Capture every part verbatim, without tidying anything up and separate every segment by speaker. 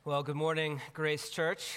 Speaker 1: Well, good morning, Grace Church.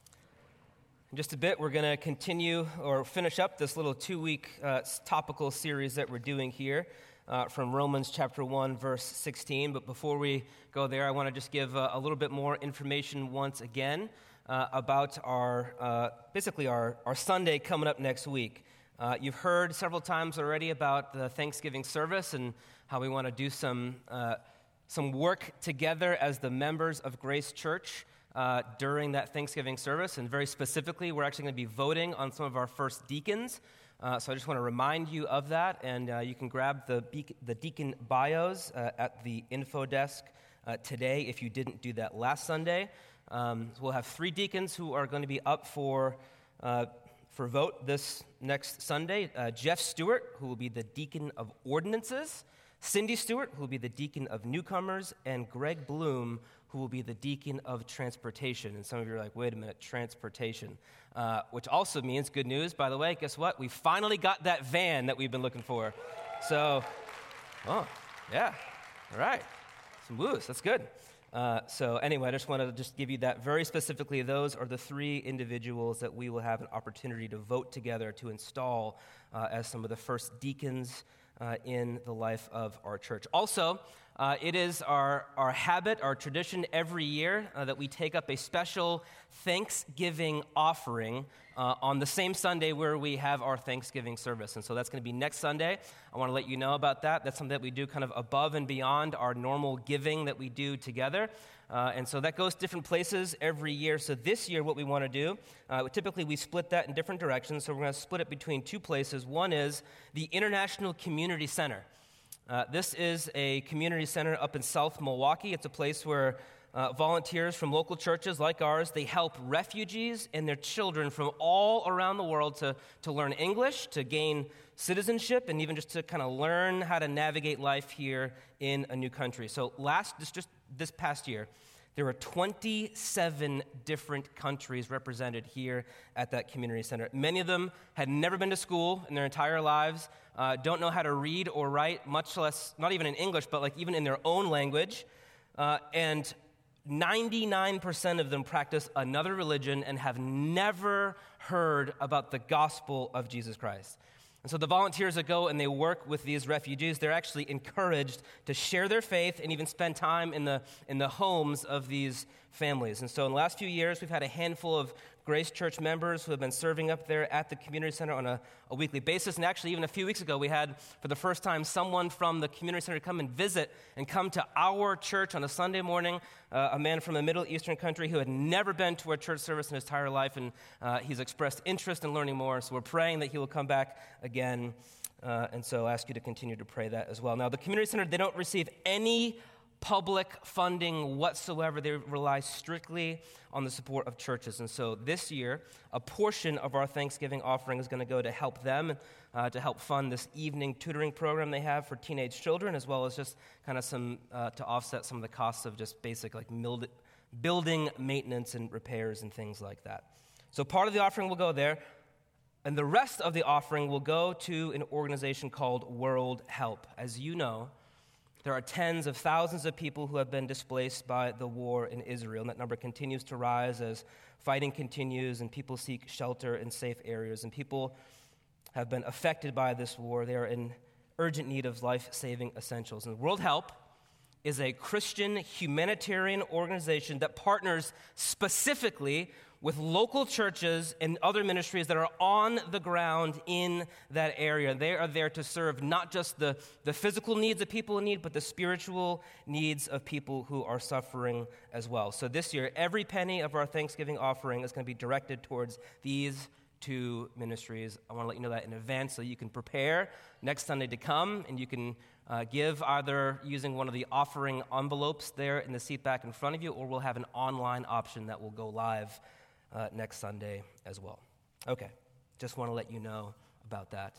Speaker 1: In just a bit, we're going to continue or finish up this little two-week uh, topical series that we're doing here uh, from Romans chapter one, verse sixteen. But before we go there, I want to just give uh, a little bit more information once again uh, about our, uh, basically our, our Sunday coming up next week. Uh, you've heard several times already about the Thanksgiving service and how we want to do some uh, some work together as the members of Grace Church uh, during that Thanksgiving service. And very specifically, we're actually going to be voting on some of our first deacons. Uh, so I just want to remind you of that. And uh, you can grab the, be- the deacon bios uh, at the info desk uh, today if you didn't do that last Sunday. Um, we'll have three deacons who are going to be up for uh, for vote this next Sunday. Uh, Jeff Stewart, who will be the deacon of ordinances. Cindy Stewart, who will be the deacon of newcomers, and Greg Bloom, who will be the deacon of transportation. And some of you are like, wait a minute, transportation, uh, which also means, good news, by the way, guess what? We finally got that van that we've been looking for. So, oh, yeah, all right, some woos, that's good. Uh, so anyway, I just want to just give you that very specifically. Those are the three individuals that we will have an opportunity to vote together to install uh, as some of the first deacons Uh, in the life of our church. Also, uh, it is our, our habit, our tradition every year uh, that we take up a special Thanksgiving offering uh, on the same Sunday where we have our Thanksgiving service. And so that's going to be next Sunday. I want to let you know about that. That's something that we do kind of above and beyond our normal giving that we do together. Uh, and so that goes different places every year. So this year, what we want to do, uh, typically we split that in different directions. So we're going to split it between two places. One is the International Community Center. Uh, this is a community center up in South Milwaukee. It's a place where uh, volunteers from local churches like ours, they help refugees and their children from all around the world to, to learn English, to gain citizenship, and even just to kind of learn how to navigate life here in a new country. So last, this just this past year, there were twenty-seven different countries represented here at that community center. Many of them had never been to school in their entire lives, uh, don't know how to read or write, much less, not even in English, but like even in their own language. Uh, and ninety-nine percent of them practice another religion and have never heard about the gospel of Jesus Christ. And so the volunteers that go and they work with these refugees, they're actually encouraged to share their faith and even spend time in the in the homes of these families. And so in the last few years, we've had a handful of Grace Church members who have been serving up there at the community center on a, a weekly basis. And actually, even a few weeks ago, we had, for the first time, someone from the community center come and visit and come to our church on a Sunday morning, uh, a man from a Middle Eastern country who had never been to a church service in his entire life, and uh, he's expressed interest in learning more. So we're praying that he will come back again. Uh, and so I ask you to continue to pray that as well. Now, the community center, they don't receive any public funding whatsoever. They rely strictly on the support of churches. And so this year, a portion of our Thanksgiving offering is going to go to help them, uh, to help fund this evening tutoring program they have for teenage children, as well as just kind of some, uh, to offset some of the costs of just basic like mild- building maintenance and repairs and things like that. So part of the offering will go there, and the rest of the offering will go to an organization called World Help. As you know, there are tens of thousands of people who have been displaced by the war in Israel, and that number continues to rise as fighting continues and people seek shelter in safe areas. And people have been affected by this war. They are in urgent need of life-saving essentials. And World Help is a Christian humanitarian organization that partners specifically with local churches and other ministries that are on the ground in that area. They are there to serve not just the, the physical needs of people in need, but the spiritual needs of people who are suffering as well. So this year, every penny of our Thanksgiving offering is going to be directed towards these two ministries. I want to let you know that in advance so you can prepare next Sunday to come, and you can uh, give either using one of the offering envelopes there in the seat back in front of you, or we'll have an online option that will go live Uh, next Sunday as well. Okay, just want to let you know about that.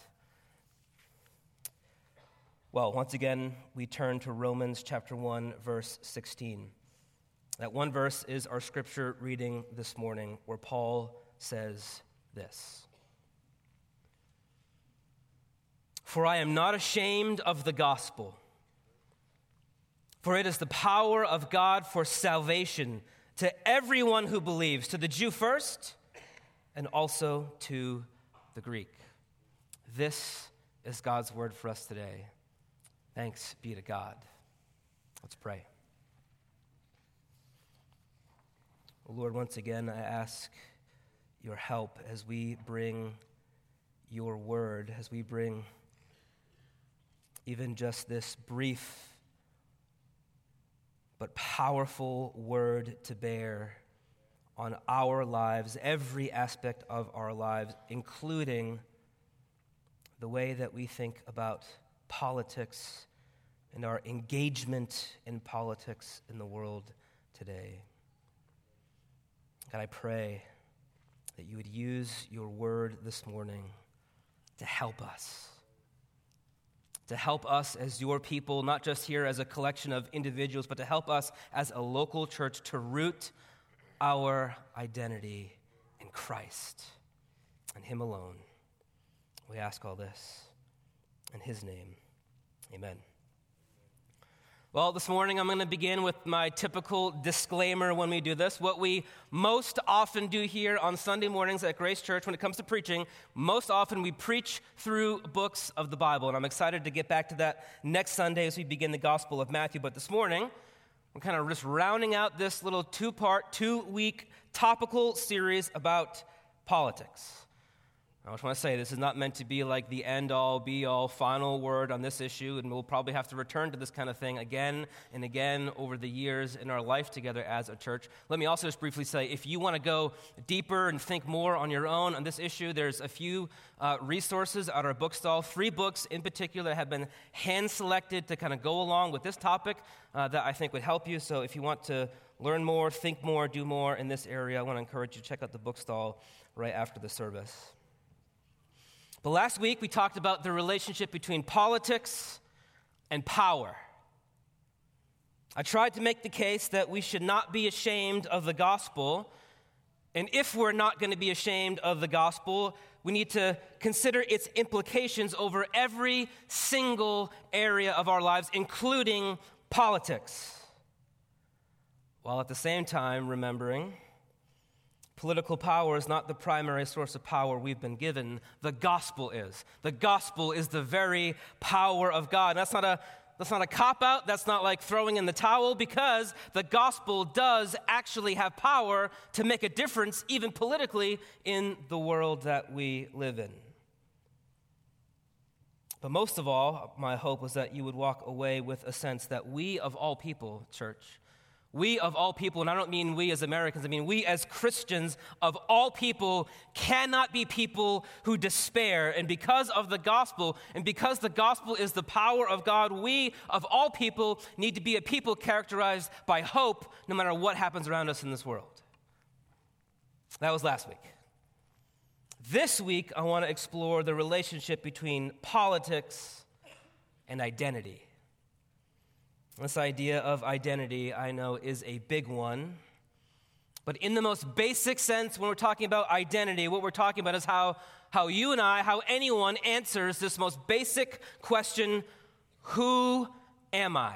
Speaker 1: Well, once again, we turn to Romans chapter one, verse sixteen. That one verse is our scripture reading this morning, where Paul says this: "For I am not ashamed of the gospel, for it is the power of God for salvation to everyone who believes, to the Jew first, and also to the Greek. This is God's word for us today. Thanks be to God. Let's pray. Lord, once again, I ask your help as we bring your word, as we bring even just this brief but powerful word to bear on our lives, every aspect of our lives, including the way that we think about politics and our engagement in politics in the world today. God, I pray that you would use your word this morning to help us, to help us as your people, not just here as a collection of individuals, but to help us as a local church to root our identity in Christ and him alone. We ask all this in his name. Amen. Well, this morning I'm going to begin with my typical disclaimer when we do this. What we most often do here on Sunday mornings at Grace Church when it comes to preaching, most often we preach through books of the Bible. And I'm excited to get back to that next Sunday as we begin the Gospel of Matthew. But this morning, we're kind of just rounding out this little two-part, two-week topical series about politics. I just want to say this is not meant to be like the end-all, be-all, final word on this issue, and we'll probably have to return to this kind of thing again and again over the years in our life together as a church. Let me also just briefly say, if you want to go deeper and think more on your own on this issue, there's a few uh, resources at our bookstall, three books in particular have been hand-selected to kind of go along with this topic uh, that I think would help you. So if you want to learn more, think more, do more in this area, I want to encourage you to check out the bookstall right after the service. But last week, we talked about the relationship between politics and power. I tried to make the case that we should not be ashamed of the gospel, and if we're not going to be ashamed of the gospel, we need to consider its implications over every single area of our lives, including politics, while at the same time remembering political power is not the primary source of power we've been given. The gospel is. The gospel is the very power of God. And that's not a that's not a cop-out. That's not like throwing in the towel, because the gospel does actually have power to make a difference, even politically, in the world that we live in. But most of all, my hope was that you would walk away with a sense that we, of all people, church, we of all people, and I don't mean we as Americans, I mean we as Christians of all people cannot be people who despair. And because of the gospel, and because the gospel is the power of God, we of all people need to be a people characterized by hope no matter what happens around us in this world. That was last week. This week, I want to explore the relationship between politics and identity. This idea of identity, I know, is a big one. But in the most basic sense, when we're talking about identity, what we're talking about is how, how you and I, how anyone answers this most basic question, who am I?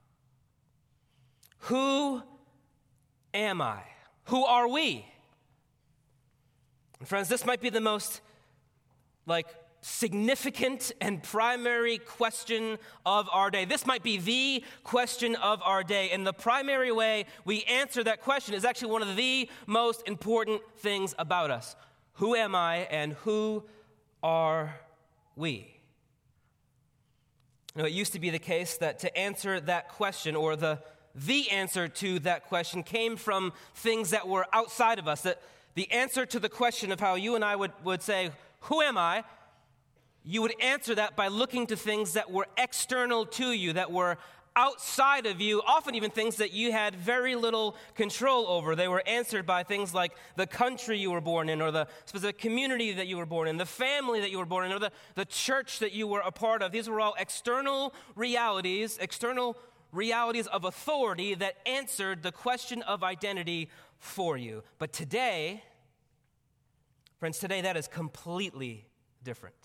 Speaker 1: Who am I? Who are we? And friends, this might be the most, like, significant and primary question of our day. This might be the question of our day. And the primary way we answer that question is actually one of the most important things about us. Who am I and who are we? You know, it used to be the case that to answer that question, or the the answer to that question, came from things that were outside of us. That the answer to the question of how you and I would, would say, who am I? You would answer that by looking to things that were external to you, that were outside of you, often even things that you had very little control over. They were answered by things like the country you were born in, or the specific community that you were born in, the family that you were born in, or the, the church that you were a part of. These were all external realities, external realities of authority that answered the question of identity for you. But today, friends, today that is completely different.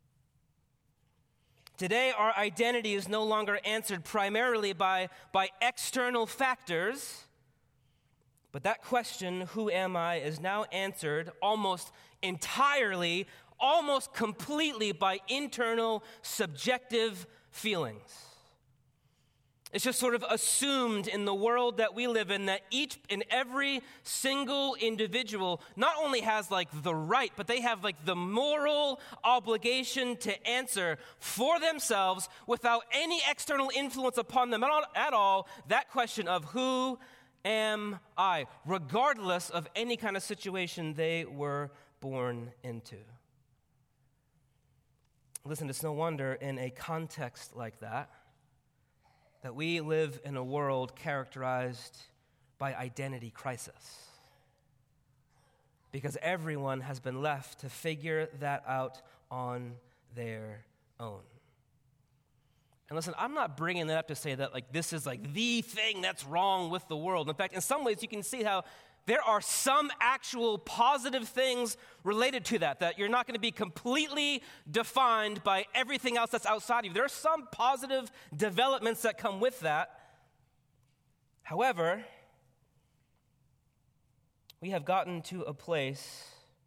Speaker 1: Today, our identity is no longer answered primarily by, by external factors, But that question, who am I, is now answered almost entirely, almost completely by internal, subjective feelings. It's just sort of assumed in the world that we live in that each and every single individual not only has like the right, but they have like the moral obligation to answer for themselves without any external influence upon them at all, that question of who am I, regardless of any kind of situation they were born into. Listen, it's no wonder in a context like that, that we live in a world characterized by identity crisis. Because everyone has been left to figure that out on their own. And listen, I'm not bringing that up to say that like this is like the thing that's wrong with the world. In fact, in some ways you can see how there are some actual positive things related to that, that you're not going to be completely defined by everything else that's outside of you. There are some positive developments that come with that. However, we have gotten to a place,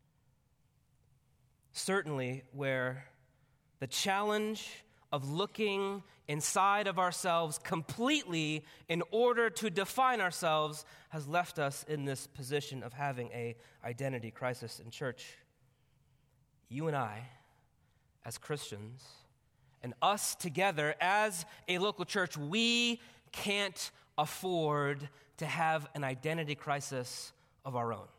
Speaker 1: certainly, where the challenge of looking inside of ourselves completely in order to define ourselves has left us in this position of having a identity crisis in church. You and I, as Christians, and us together as a local church, we can't afford to have an identity crisis of our own.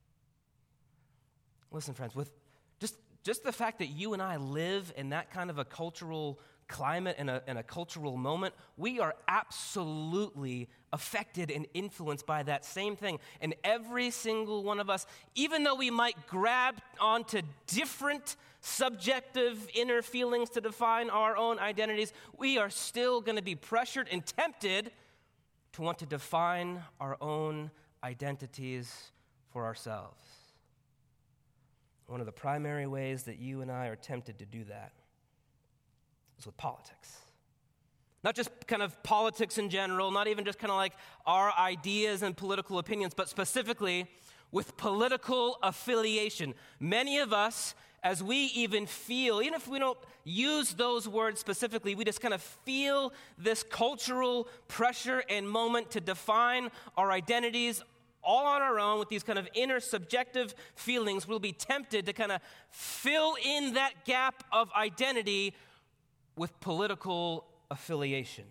Speaker 1: Listen, friends, with just, just the fact that you and I live in that kind of a cultural climate and a, and a cultural moment, we are absolutely affected and influenced by that same thing. And every single one of us, even though we might grab onto different subjective inner feelings to define our own identities, we are still going to be pressured and tempted to want to define our own identities for ourselves. One of the primary ways that you and I are tempted to do that is with politics. Not just kind of politics in general, not even just kind of like our ideas and political opinions, but specifically with political affiliation. Many of us, as we even feel, even if we don't use those words specifically, we just kind of feel this cultural pressure and moment to define our identities all on our own with these kind of inner subjective feelings. We'll be tempted to kind of fill in that gap of identity with political affiliation.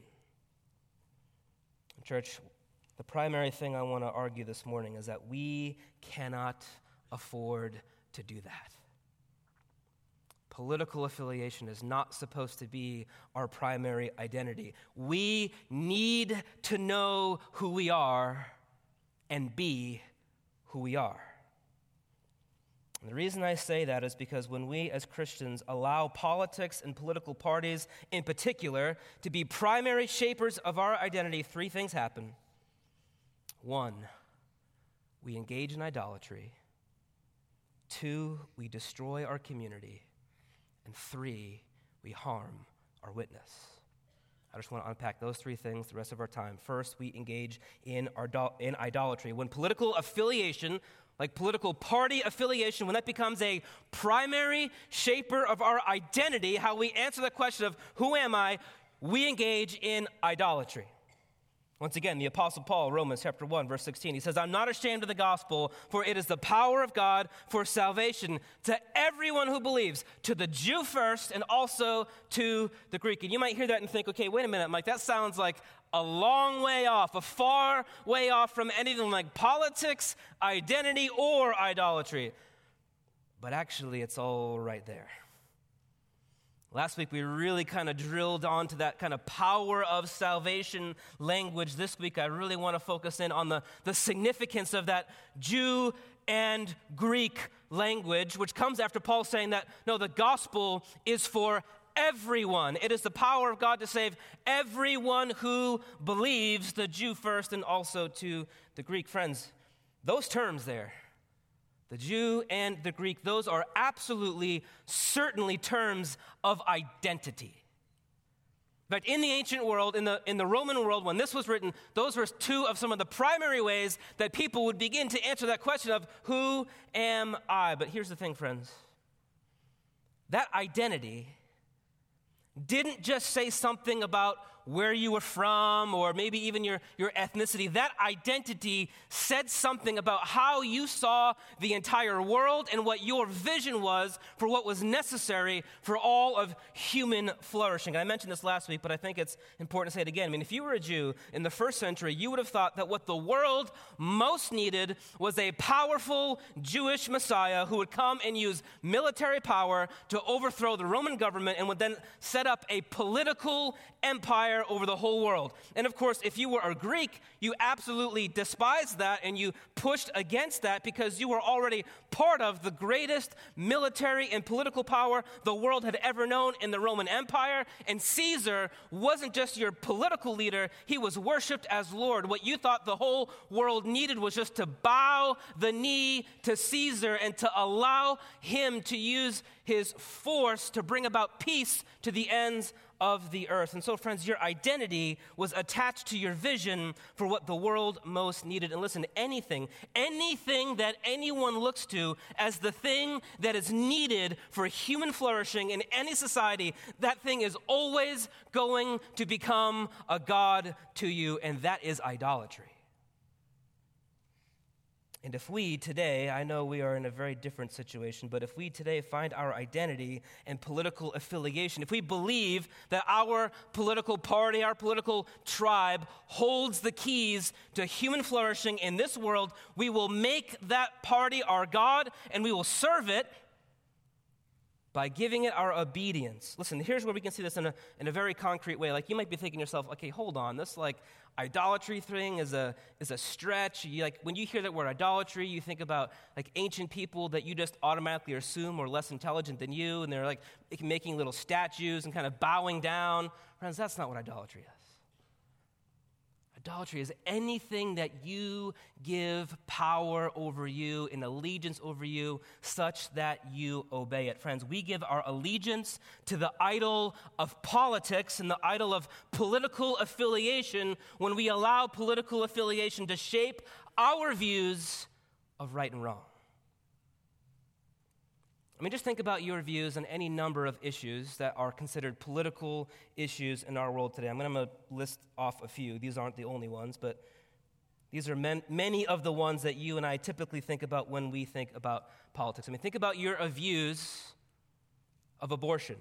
Speaker 1: Church, the primary thing I want to argue this morning is that we cannot afford to do that. Political affiliation is not supposed to be our primary identity. We need to know who we are and be who we are. And the reason I say that is because when we as Christians allow politics and political parties in particular to be primary shapers of our identity, three things happen. One, we engage in idolatry. Two, we destroy our community. And three, we harm our witness. I just want to unpack those three things the rest of our time. First, we engage in, our do- in idolatry. When political affiliation, like political party affiliation, when that becomes a primary shaper of our identity, how we answer the question of who am I, we engage in idolatry. Once again, the Apostle Paul, Romans chapter one, verse sixteen, he says, I'm not ashamed of the gospel, for it is the power of God for salvation to everyone who believes, to the Jew first and also to the Greek. And you might hear that and think, okay, wait a minute, Mike, that sounds like a long way off, a far way off from anything like politics, identity, or idolatry. But actually, it's all right there. Last week, we really kind of drilled onto that kind of power of salvation language. This week, I really want to focus in on the, the significance of that Jew and Greek language, which comes after Paul saying that, no, the gospel is for everyone. It is the power of God to save everyone who believes, the Jew first and also to the Greek. Friends, those terms there, the Jew and the Greek, those are absolutely, certainly terms of identity. But in the ancient world, in the, in the Roman world, when this was written, those were two of some of the primary ways that people would begin to answer that question of, who am I? But here's the thing, friends. That identity didn't just say something about where you were from or maybe even your, your ethnicity. That identity said something about how you saw the entire world and what your vision was for what was necessary for all of human flourishing. I mentioned this last week, but I think it's important to say it again. I mean, if you were a Jew in the first century, you would have thought that what the world most needed was a powerful Jewish Messiah who would come and use military power to overthrow the Roman government and would then set up a political empire over the whole world. And of course, if you were a Greek, you absolutely despised that and you pushed against that because you were already part of the greatest military and political power the world had ever known in the Roman Empire. And Caesar wasn't just your political leader, he was worshipped as Lord. What you thought the whole world needed was just to bow the knee to Caesar and to allow him to use his force to bring about peace to the ends of the earth. And so, friends, your identity was attached to your vision for what the world most needed. And listen, anything, anything that anyone looks to as the thing that is needed for human flourishing in any society, that thing is always going to become a god to you, and that is idolatry. And if we today, I know we are in a very different situation, but if we today find our identity and political affiliation, if we believe that our political party, our political tribe holds the keys to human flourishing in this world, we will make that party our God and we will serve it by giving it our obedience. Listen, here's where we can see this in a, in a very concrete way. Like, you might be thinking to yourself, okay, hold on, this like idolatry thing is a is a stretch. You, like, when you hear that word idolatry, you think about like ancient people that you just automatically assume are less intelligent than you, and they're like making little statues and kind of bowing down. Friends, that's not what idolatry is. Idolatry is anything that you give power over you and allegiance over you such that you obey it. Friends, we give our allegiance to the idol of politics and the idol of political affiliation when we allow political affiliation to shape our views of right and wrong. I mean, just think about your views on any number of issues that are considered political issues in our world today. I'm going to list off a few. These aren't the only ones, but these are men, many of the ones that you and I typically think about when we think about politics. I mean, think about your views of abortion,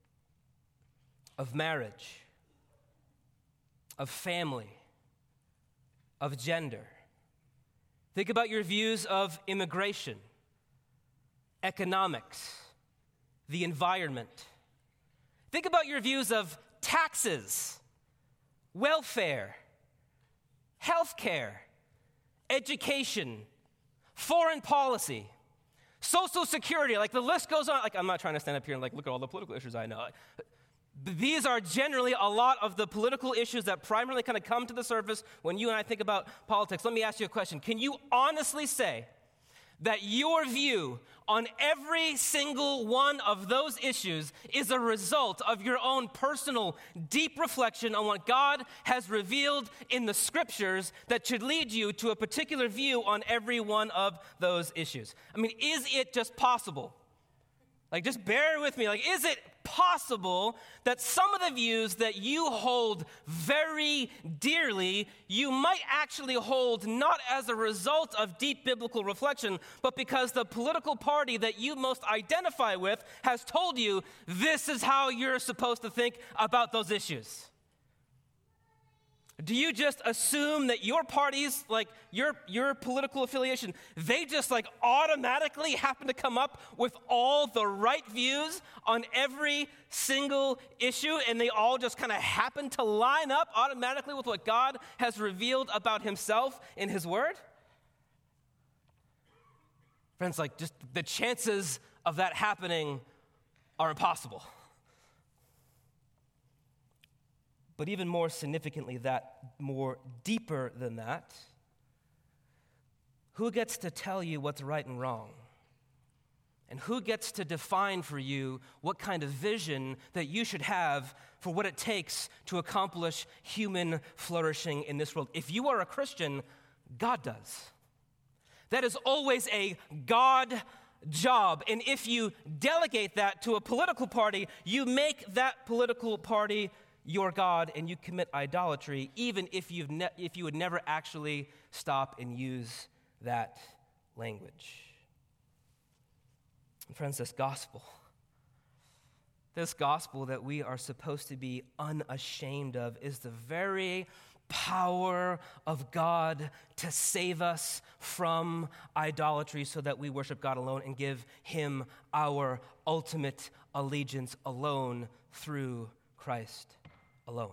Speaker 1: of marriage, of family, of gender. Think about your views of immigration, economics, the environment. Think about your views of taxes, welfare, healthcare, education, foreign policy, social security. Like, the list goes on. Like, I'm not trying to stand up here and like look at all the political issues I know. These are generally a lot of the political issues that primarily kind of come to the surface when you and I think about politics. Let me ask you a question. Can you honestly say that your view on every single one of those issues is a result of your own personal deep reflection on what God has revealed in the scriptures that should lead you to a particular view on every one of those issues? I mean, is it just possible? Like, just bear with me. Like, is it possible that some of the views that you hold very dearly, you might actually hold not as a result of deep biblical reflection, but because the political party that you most identify with has told you this is how you're supposed to think about those issues? Do you just assume that your parties, like your your political affiliation, they just like automatically happen to come up with all the right views on every single issue, and they all just kind of happen to line up automatically with what God has revealed about himself in his word? Friends, like, just the chances of that happening are impossible. But even more significantly, that more deeper than that, who gets to tell you what's right and wrong? And who gets to define for you what kind of vision that you should have for what it takes to accomplish human flourishing in this world? If you are a Christian, God does. That is always a God job. And if you delegate that to a political party, you make that political party your God and you commit idolatry, even if, you've ne- if you would never actually stop and use that language. And friends, this gospel, this gospel that we are supposed to be unashamed of is the very power of God to save us from idolatry so that we worship God alone and give him our ultimate allegiance alone through Christ alone.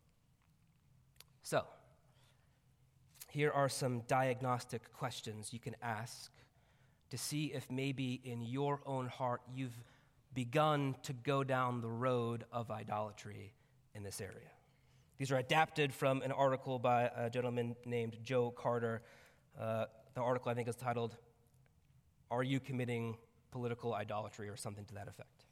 Speaker 1: So, here are some diagnostic questions you can ask to see if maybe in your own heart you've begun to go down the road of idolatry in this area. These are adapted from an article by a gentleman named Joe Carter. Uh, the article, I think, is titled, "Are You Committing Political Idolatry?" or something to that effect.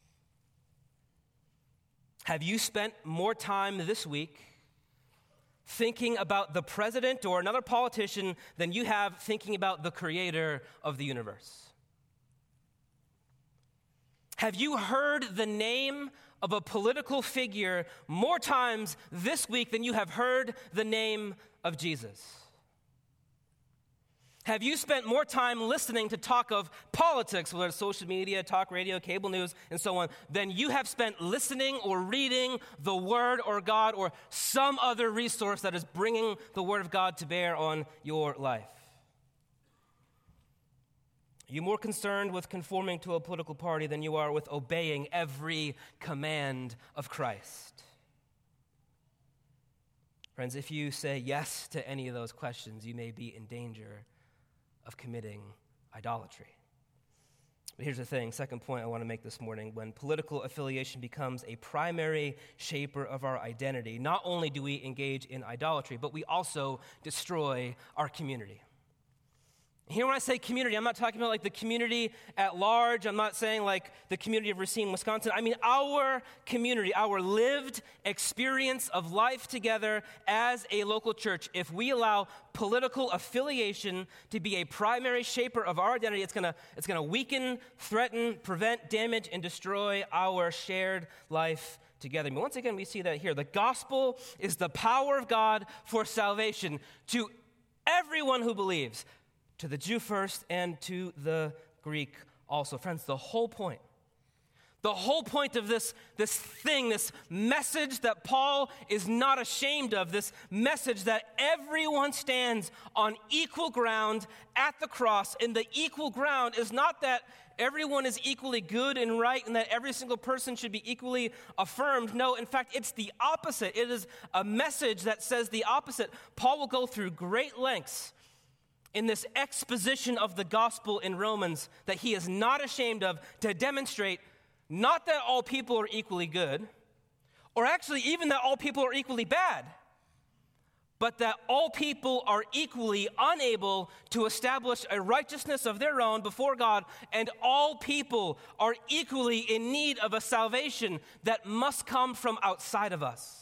Speaker 1: Have you spent more time this week thinking about the president or another politician than you have thinking about the creator of the universe? Have you heard the name of a political figure more times this week than you have heard the name of Jesus? Have you spent more time listening to talk of politics, whether it's social media, talk radio, cable news, and so on, than you have spent listening or reading the Word or God or some other resource that is bringing the Word of God to bear on your life? Are you more concerned with conforming to a political party than you are with obeying every command of Christ? Friends, if you say yes to any of those questions, you may be in danger of committing idolatry. But here's the thing, second point I want to make this morning. When political affiliation becomes a primary shaper of our identity, not only do we engage in idolatry, but we also destroy our community. Here when I say community, I'm not talking about like the community at large. I'm not saying like the community of Racine, Wisconsin. I mean our community, our lived experience of life together as a local church. If we allow political affiliation to be a primary shaper of our identity, it's gonna, it's gonna weaken, threaten, prevent, damage, and destroy our shared life together. I mean, once again, we see that here. The gospel is the power of God for salvation to everyone who believes, to the Jew first and to the Greek also. Friends, the whole point, the whole point of this, this thing, this message that Paul is not ashamed of, this message that everyone stands on equal ground at the cross, and the equal ground is not that everyone is equally good and right and that every single person should be equally affirmed. No, in fact, it's the opposite. It is a message that says the opposite. Paul will go through great lengths in this exposition of the gospel in Romans that he is not ashamed of to demonstrate not that all people are equally good, or actually even that all people are equally bad, but that all people are equally unable to establish a righteousness of their own before God, and all people are equally in need of a salvation that must come from outside of us.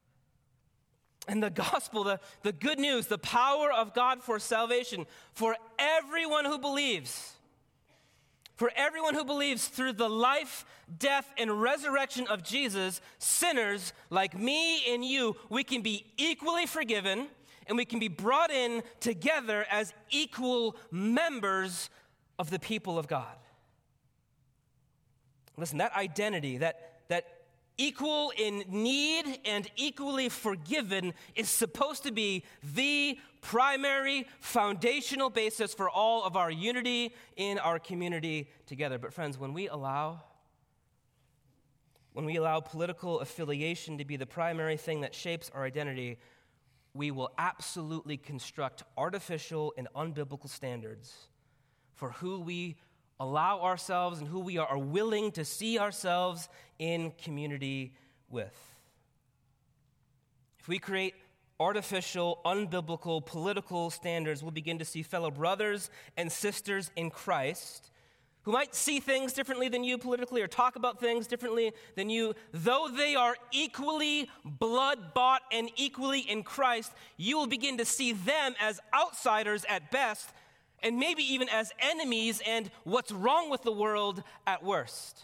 Speaker 1: And the gospel, the, the good news, the power of God for salvation for everyone who believes, for everyone who believes through the life, death, and resurrection of Jesus, sinners like me and you, we can be equally forgiven and we can be brought in together as equal members of the people of God. Listen, that identity, that, that equal in need and equally forgiven is supposed to be the primary foundational basis for all of our unity in our community together. But friends, when we allow when we allow political affiliation to be the primary thing that shapes our identity, we will absolutely construct artificial and unbiblical standards for who we allow ourselves and who we are willing to see ourselves in community with. If we create artificial, unbiblical, political standards, we'll begin to see fellow brothers and sisters in Christ who might see things differently than you politically or talk about things differently than you, though they are equally blood-bought and equally in Christ, you will begin to see them as outsiders at best, and maybe even as enemies and what's wrong with the world at worst.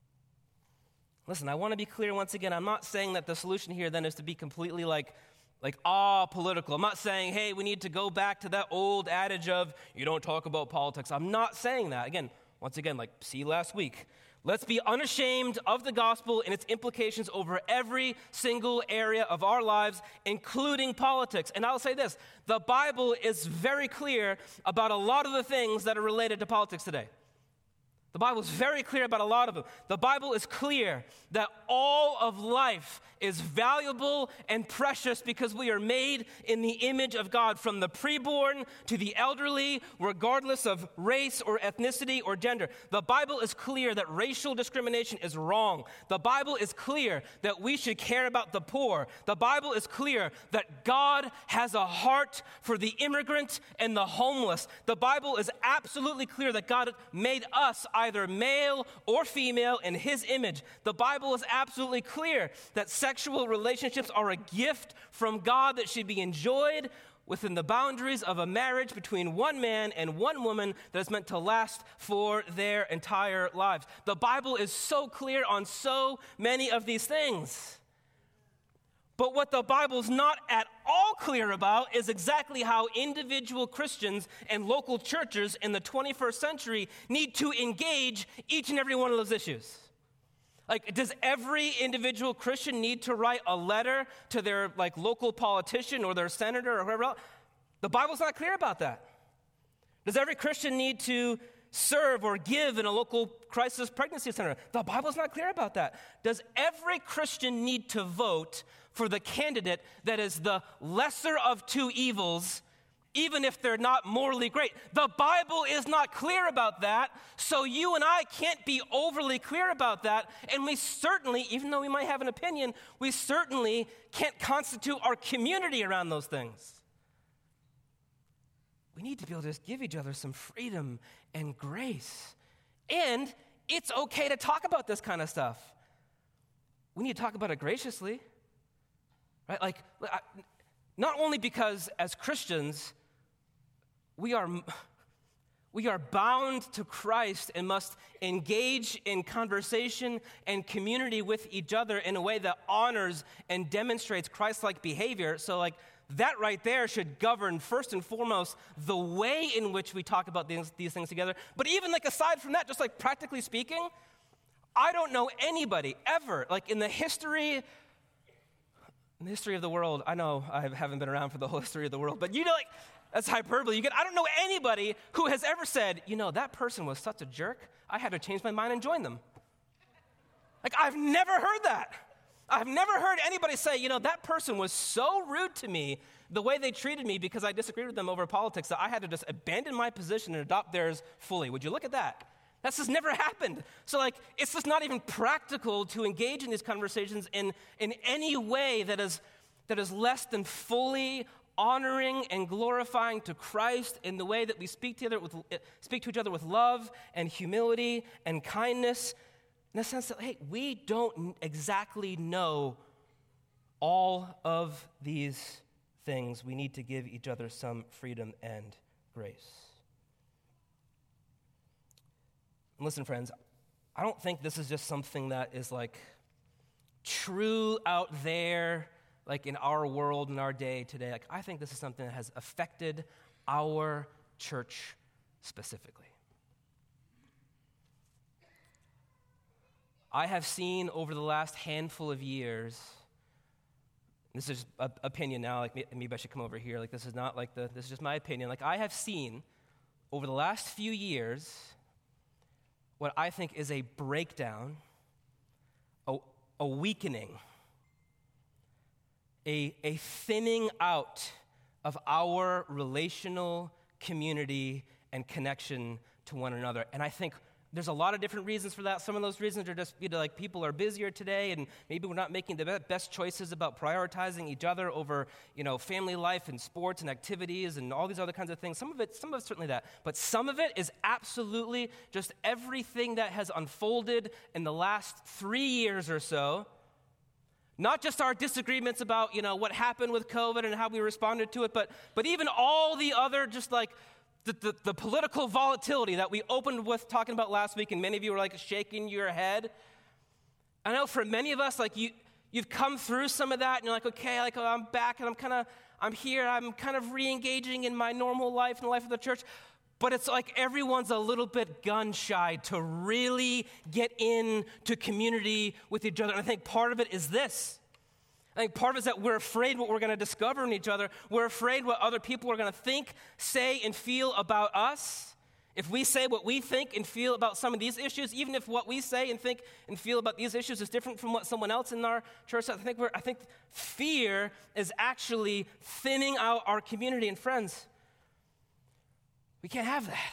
Speaker 1: Listen, I want to be clear once again. I'm not saying that the solution here then is to be completely like, like apolitical. I'm not saying, hey, we need to go back to that old adage of you don't talk about politics. I'm not saying that. Again, once again, like see last week. Let's be unashamed of the gospel and its implications over every single area of our lives, including politics. And I'll say this, the Bible is very clear about a lot of the things that are related to politics today. The Bible is very clear about a lot of them. The Bible is clear that all of life is valuable and precious because we are made in the image of God, from the preborn to the elderly, regardless of race or ethnicity or gender. The Bible is clear that racial discrimination is wrong. The Bible is clear that we should care about the poor. The Bible is clear that God has a heart for the immigrant and the homeless. The Bible is absolutely clear that God made us either male or female in his image. The Bible is absolutely clear that sexual relationships are a gift from God that should be enjoyed within the boundaries of a marriage between one man and one woman that is meant to last for their entire lives. The Bible is so clear on so many of these things. But what the Bible's not at all clear about is exactly how individual Christians and local churches in the twenty-first century need to engage each and every one of those issues. Like, does every individual Christian need to write a letter to their, like, local politician or their senator or whoever else? The Bible's not clear about that. Does every Christian need to serve or give in a local crisis pregnancy center? The Bible's not clear about that. Does every Christian need to vote for the candidate that is the lesser of two evils, even if they're not morally great? The Bible is not clear about that, so you and I can't be overly clear about that, and we certainly, even though we might have an opinion, we certainly can't constitute our community around those things. We need to be able to just give each other some freedom and grace. And it's okay to talk about this kind of stuff. We need to talk about it graciously. Right? Like, not only because as Christians, we are, we are bound to Christ and must engage in conversation and community with each other in a way that honors and demonstrates Christ-like behavior. So, like, that right there should govern, first and foremost, the way in which we talk about these, these things together. But even, like, aside from that, just, like, practically speaking, I don't know anybody ever, like, in the history In the history of the world, I know I haven't been around for the whole history of the world, but you know, like, that's hyperbole. You get, I don't know anybody who has ever said, you know, that person was such a jerk, I had to change my mind and join them. Like, I've never heard that. I've never heard anybody say, you know, that person was so rude to me, the way they treated me because I disagreed with them over politics, that I had to just abandon my position and adopt theirs fully. Would you look at that? That's just never happened. So, like, it's just not even practical to engage in these conversations in, in any way that is, that is less than fully honoring and glorifying to Christ in the way that we speak together with, speak to each other with love and humility and kindness, in the sense that, hey, we don't exactly know all of these things. We need to give each other some freedom and grace. And listen, friends, I don't think this is just something that is like true out there, like in our world, in our day today. Like, I think this is something that has affected our church specifically. I have seen over the last handful of years, this is an opinion now, like maybe I should come over here, like this is not like the, this is just my opinion. Like, I have seen over the last few years what I think is a breakdown, a, a weakening, a, a thinning out of our relational community and connection to one another. And I think There's a lot of different reasons for that. Some of those reasons are just, you know, like people are busier today, and maybe we're not making the best choices about prioritizing each other over, you know, family life and sports and activities and all these other kinds of things. Some of it, some of it's certainly that. But some of it is absolutely just everything that has unfolded in the last three years or so. Not just our disagreements about, you know, what happened with COVID and how we responded to it, but but even all the other just like The, the, the political volatility that we opened with talking about last week, and many of you were like shaking your head. I know for many of us, like you, you've come through some of that, and you're like, okay, like oh, I'm back, and I'm kind of, I'm here, I'm kind of re-engaging in my normal life and the life of the church. But it's like everyone's a little bit gun-shy to really get into community with each other. And I think part of it is this. I think part of it is that we're afraid what we're going to discover in each other. We're afraid what other people are going to think, say, and feel about us. If we say what we think and feel about some of these issues, even if what we say and think and feel about these issues is different from what someone else in our church, I think we're, I think fear is actually thinning out our community. And friends, we can't have that.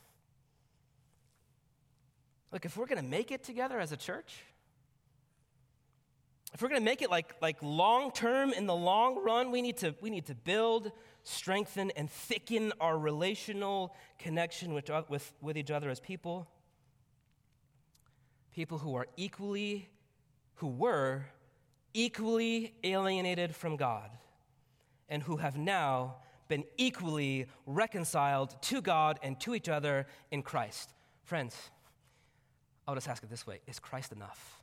Speaker 1: Look, if we're going to make it together as a church, if we're going to make it like, like long-term, in the long run, we need to we need to build, strengthen, and thicken our relational connection with, with, with each other as people. People who are equally, who were equally alienated from God, and who have now been equally reconciled to God and to each other in Christ. Friends, I'll just ask it this way: is Christ enough?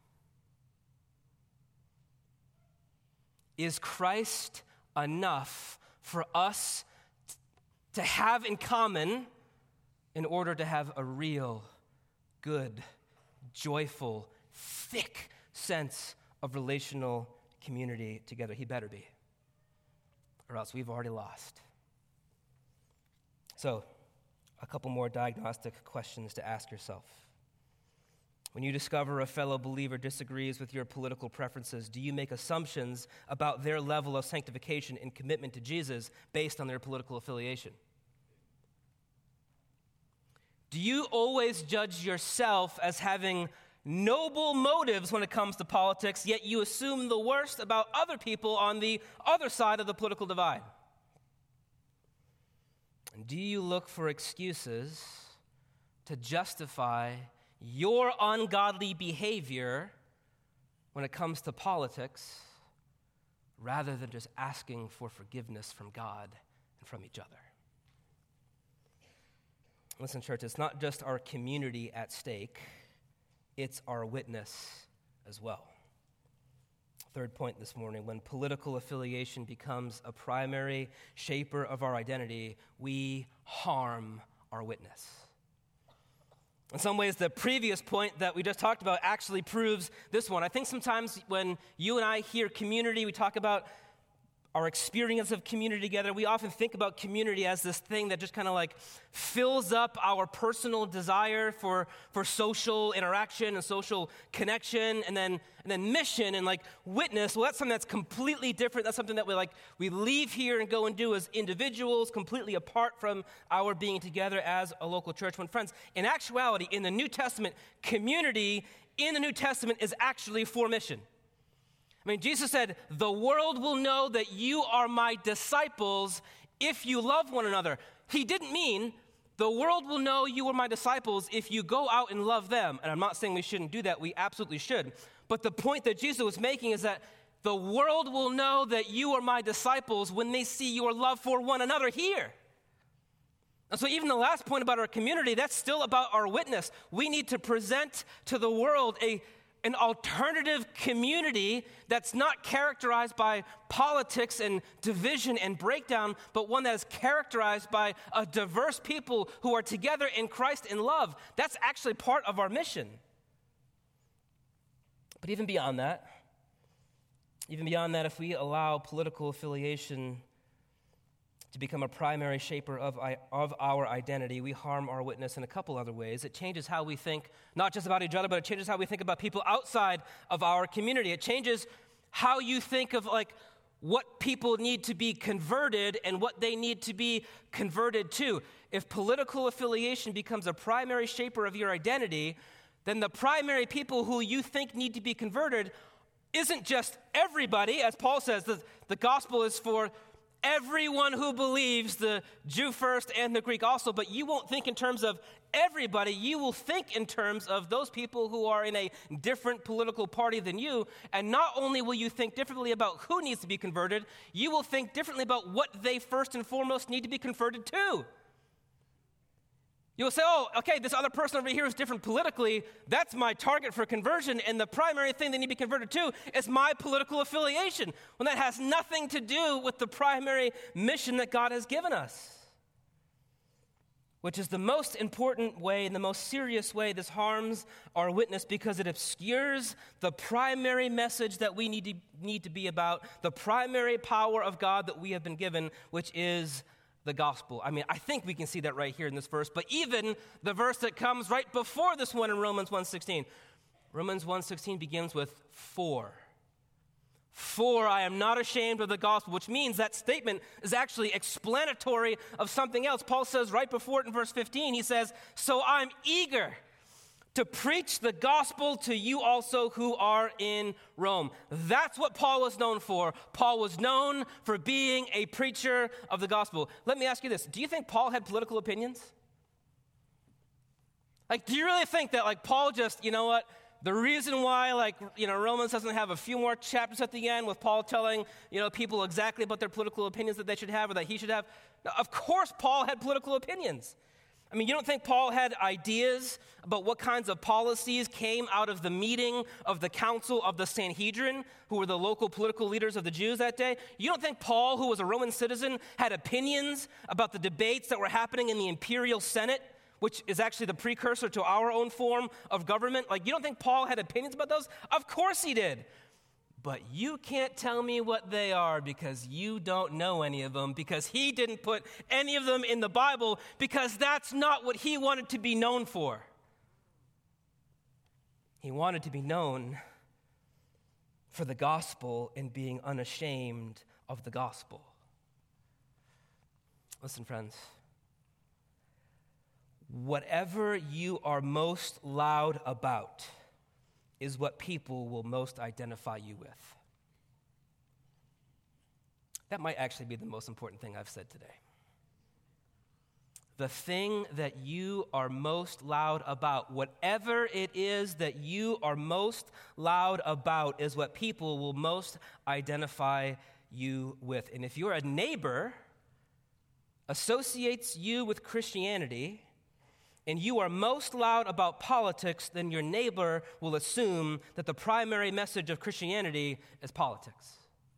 Speaker 1: Is Christ enough for us to have in common in order to have a real, good, joyful, thick sense of relational community together? He better be, or else we've already lost. So, a couple more diagnostic questions to ask yourself. When you discover a fellow believer disagrees with your political preferences, do you make assumptions about their level of sanctification and commitment to Jesus based on their political affiliation? Do you always judge yourself as having noble motives when it comes to politics, yet you assume the worst about other people on the other side of the political divide? And do you look for excuses to justify your ungodly behavior when it comes to politics, rather than just asking for forgiveness from God and from each other? Listen, church, it's not just our community at stake, it's our witness as well. Third point this morning: when political affiliation becomes a primary shaper of our identity, we harm our witness. In some ways, the previous point that we just talked about actually proves this one. I think sometimes when you and I hear community, we talk about our experience of community together. We often think about community as this thing that just kind of like fills up our personal desire for, for social interaction and social connection, and then and then mission and like witness. Well, that's something that's completely different. That's something that we like we leave here and go and do as individuals, completely apart from our being together as a local church. When friends, in actuality, in the New Testament, community in the New Testament is actually for mission. I mean, Jesus said, the world will know that you are my disciples if you love one another. He didn't mean the world will know you are my disciples if you go out and love them. And I'm not saying we shouldn't do that. We absolutely should. But the point that Jesus was making is that the world will know that you are my disciples when they see your love for one another here. And so even the last point about our community, that's still about our witness. We need to present to the world a an alternative community that's not characterized by politics and division and breakdown, but one that is characterized by a diverse people who are together in Christ in love. That's actually part of our mission. But even beyond that, even beyond that, if we allow political affiliation to become a primary shaper of, of our identity, we harm our witness in a couple other ways. It changes how we think, not just about each other, but it changes how we think about people outside of our community. It changes how you think of like what people need to be converted and what they need to be converted to. If political affiliation becomes a primary shaper of your identity, then the primary people who you think need to be converted isn't just everybody. As Paul says, the, the gospel is for everyone who believes, the Jew first and the Greek also, but you won't think in terms of everybody. You will think in terms of those people who are in a different political party than you, and not only will you think differently about who needs to be converted, you will think differently about what they first and foremost need to be converted to. You'll say, oh, okay, this other person over here is different politically. That's my target for conversion, and the primary thing they need to be converted to is my political affiliation, when that has nothing to do with the primary mission that God has given us, which is the most important way and the most serious way this harms our witness, because it obscures the primary message that we need to, need to be about, the primary power of God that we have been given, which is the gospel. I mean, I think we can see that right here in this verse, but even the verse that comes right before this one in Romans one sixteen. Romans one sixteen begins with for. For I am not ashamed of the gospel, which means that statement is actually explanatory of something else. Paul says right before it in verse fifteen, he says, so I'm eager to preach the gospel to you also who are in Rome. That's what Paul was known for. Paul was known for being a preacher of the gospel. Let me ask you this. Do you think Paul had political opinions? Like, do you really think that, like, Paul just, you know what, the reason why, like, you know, Romans doesn't have a few more chapters at the end with Paul telling, you know, people exactly about their political opinions that they should have or that he should have? Now, of course Paul had political opinions. I mean, you don't think Paul had ideas about what kinds of policies came out of the meeting of the council of the Sanhedrin, who were the local political leaders of the Jews that day? You don't think Paul, who was a Roman citizen, had opinions about the debates that were happening in the imperial Senate, which is actually the precursor to our own form of government? Like, you don't think Paul had opinions about those? Of course he did. But you can't tell me what they are because you don't know any of them, because he didn't put any of them in the Bible, because that's not what he wanted to be known for. He wanted to be known for the gospel and being unashamed of the gospel. Listen, friends. Whatever you are most loud about is what people will most identify you with. That might actually be the most important thing I've said today. The thing that you are most loud about, whatever it is that you are most loud about, is what people will most identify you with. And if your neighbor associates you with Christianity, and you are most loud about politics, then your neighbor will assume that the primary message of Christianity is politics.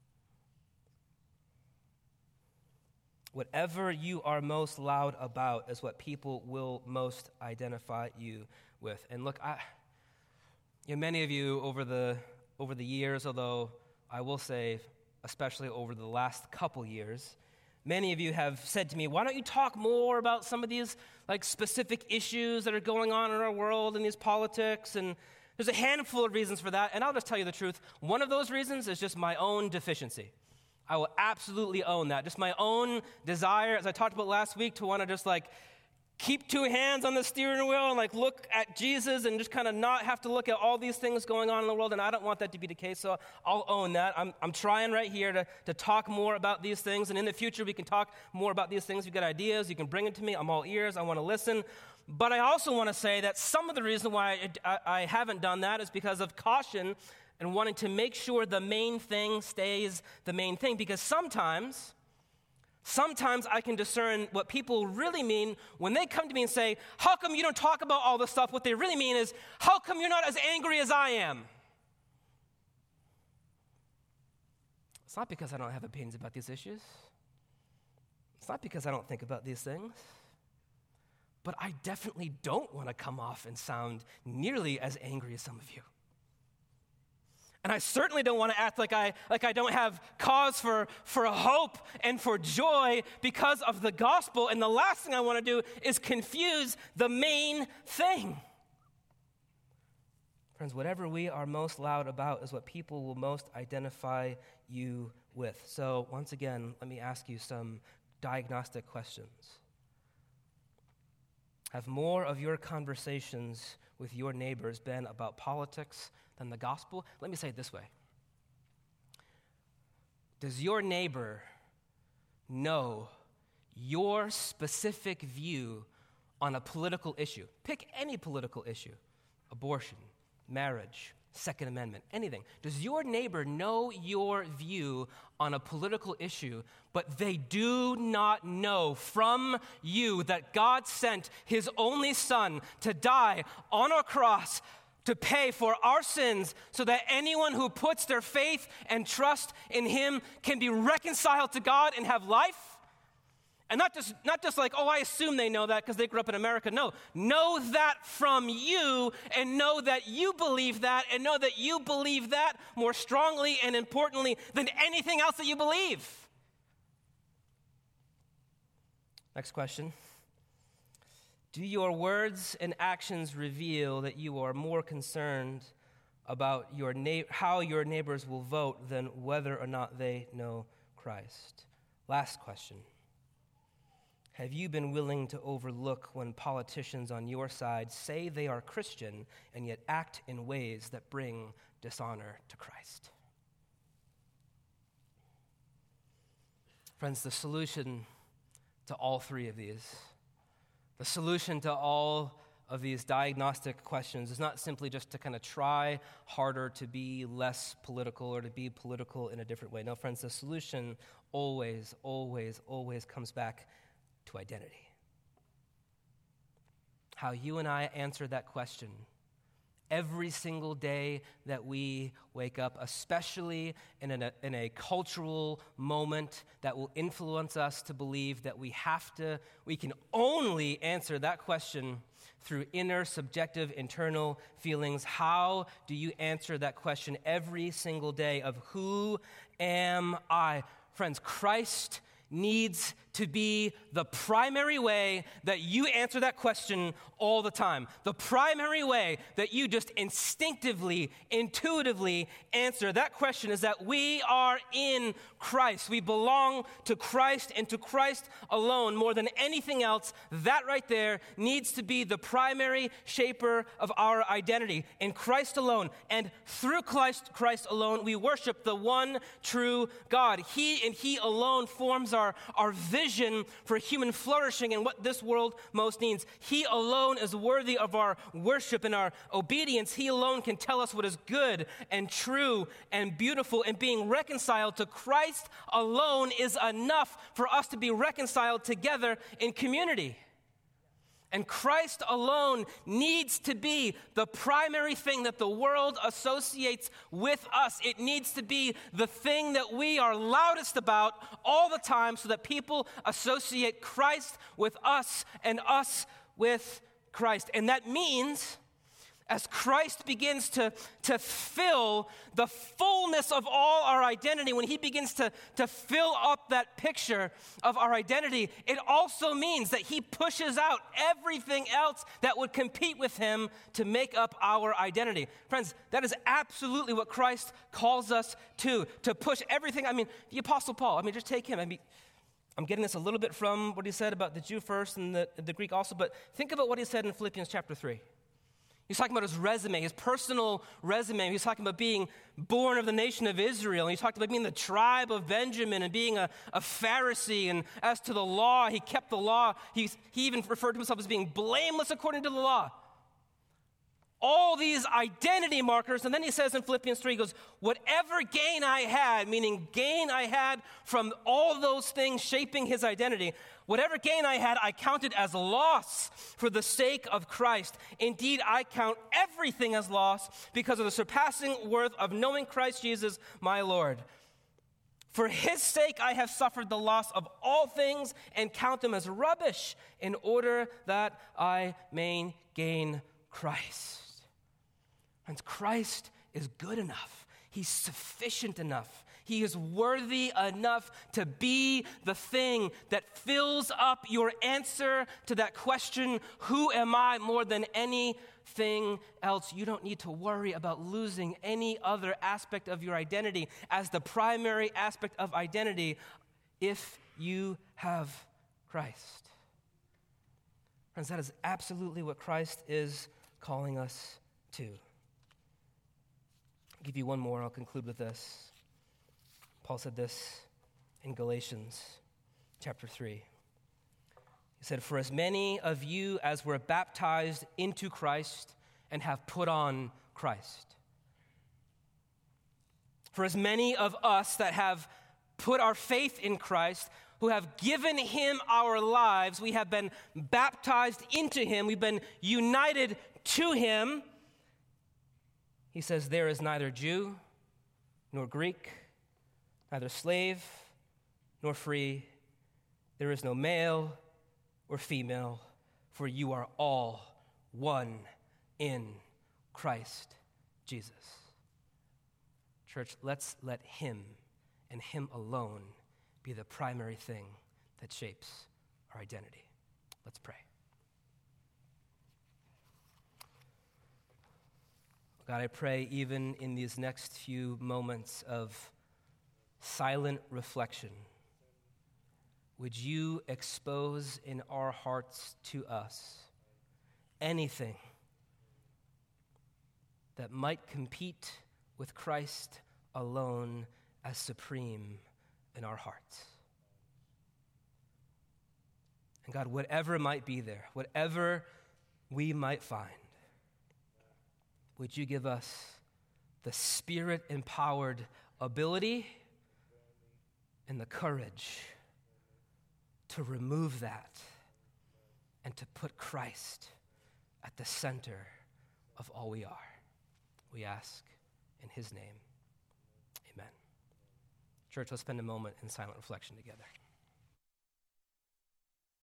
Speaker 1: Whatever you are most loud about is what people will most identify you with. And look, I, you know, many of you over the over the years, although I will say, especially over the last couple years, many of you have said to me, why don't you talk more about some of these like specific issues that are going on in our world and these politics? And there's a handful of reasons for that. And I'll just tell you the truth. One of those reasons is just my own deficiency. I will absolutely own that. Just my own desire, as I talked about last week, to want to just like keep two hands on the steering wheel and like look at Jesus and just kind of not have to look at all these things going on in the world. And I don't want that to be the case, so I'll own that. I'm I'm trying right here to, to talk more about these things. And in the future, we can talk more about these things. You've got ideas, you can bring it to me. I'm all ears. I want to listen. But I also want to say that some of the reason why I, I, I haven't done that is because of caution and wanting to make sure the main thing stays the main thing. Because sometimes... Sometimes I can discern what people really mean when they come to me and say, how come you don't talk about all this stuff? What they really mean is, how come you're not as angry as I am? It's not because I don't have opinions about these issues. It's not because I don't think about these things. But I definitely don't want to come off and sound nearly as angry as some of you. And I certainly don't want to act like I like I don't have cause for, for hope and for joy because of the gospel. And the last thing I want to do is confuse the main thing. Friends, whatever we are most loud about is what people will most identify you with. So once again, let me ask you some diagnostic questions. Have more of your conversations with your neighbors been about politics than the gospel? Let me say it this way. Does your neighbor know your specific view on a political issue? Pick any political issue. Abortion, marriage, Second Amendment, anything. Does your neighbor know your view on a political issue, but they do not know from you that God sent his only son to die on a cross to pay for our sins so that anyone who puts their faith and trust in him can be reconciled to God and have life? And not just, not just like, oh, I assume they know that because they grew up in America. No, know that from you and know that you believe that and know that you believe that more strongly and importantly than anything else that you believe. Next question. Do your words and actions reveal that you are more concerned about your na- how your neighbors will vote than whether or not they know Christ? Last question. Have you been willing to overlook when politicians on your side say they are Christian and yet act in ways that bring dishonor to Christ? Friends, the solution to all three of these, the solution to all of these diagnostic questions is not simply just to kind of try harder to be less political or to be political in a different way. No, friends, the solution always, always, always comes back to identity. How you and I answer that question every single day that we wake up, especially in a, in a cultural moment that will influence us to believe that we have to, we can only answer that question through inner, subjective, internal feelings. How do you answer that question every single day of who am I? Friends, Christ needs to be the primary way that you answer that question all the time. The primary way that you just instinctively, intuitively answer that question is that we are in Christ. We belong to Christ and to Christ alone more than anything else. That right there needs to be the primary shaper of our identity. In Christ alone and through Christ, Christ alone, we worship the one true God. He and He alone forms our, our vision for human flourishing and what this world most needs. He alone is worthy of our worship and our obedience. He alone can tell us what is good and true and beautiful, and being reconciled to Christ alone is enough for us to be reconciled together in community. And Christ alone needs to be the primary thing that the world associates with us. It needs to be the thing that we are loudest about all the time so that people associate Christ with us and us with Christ. And that means as Christ begins to, to fill the fullness of all our identity, when he begins to, to fill up that picture of our identity, it also means that he pushes out everything else that would compete with him to make up our identity. Friends, that is absolutely what Christ calls us to, to push everything. I mean, the Apostle Paul, I mean, just take him. I mean, I'm getting this a little bit from what he said about the Jew first and the, the Greek also, but think about what he said in Philippians chapter three. He's talking about his resume, his personal resume. He's talking about being born of the nation of Israel. And he talked about being the tribe of Benjamin and being a, a Pharisee. And as to the law, he kept the law. He's, he even referred to himself as being blameless according to the law. All these identity markers. And then he says in Philippians three, he goes, whatever gain I had, meaning gain I had from all those things shaping his identity, whatever gain I had, I counted as loss for the sake of Christ. Indeed, I count everything as loss because of the surpassing worth of knowing Christ Jesus, my Lord. For his sake, I have suffered the loss of all things and count them as rubbish in order that I may gain Christ. And Christ is good enough. He's sufficient enough. He is worthy enough to be the thing that fills up your answer to that question, who am I, more than any anything else. You don't need to worry about losing any other aspect of your identity as the primary aspect of identity if you have Christ. Friends, that is absolutely what Christ is calling us to. I'll give you one more, and I'll conclude with this. Paul said this in Galatians chapter three. He said, "For as many of you as were baptized into Christ and have put on Christ." For as many of us that have put our faith in Christ, who have given him our lives, we have been baptized into him, we've been united to him. He says, there is neither Jew nor Greek, neither slave nor free. There is no male or female, for you are all one in Christ Jesus. Church, let's let him and him alone be the primary thing that shapes our identity. Let's pray. God, I pray even in these next few moments of silent reflection, would you expose in our hearts to us anything that might compete with Christ alone as supreme in our hearts. And God, whatever might be there, whatever we might find, would you give us the Spirit-empowered ability and the courage to remove that and to put Christ at the center of all we are. We ask in his name, amen. Church, let's spend a moment in silent reflection together.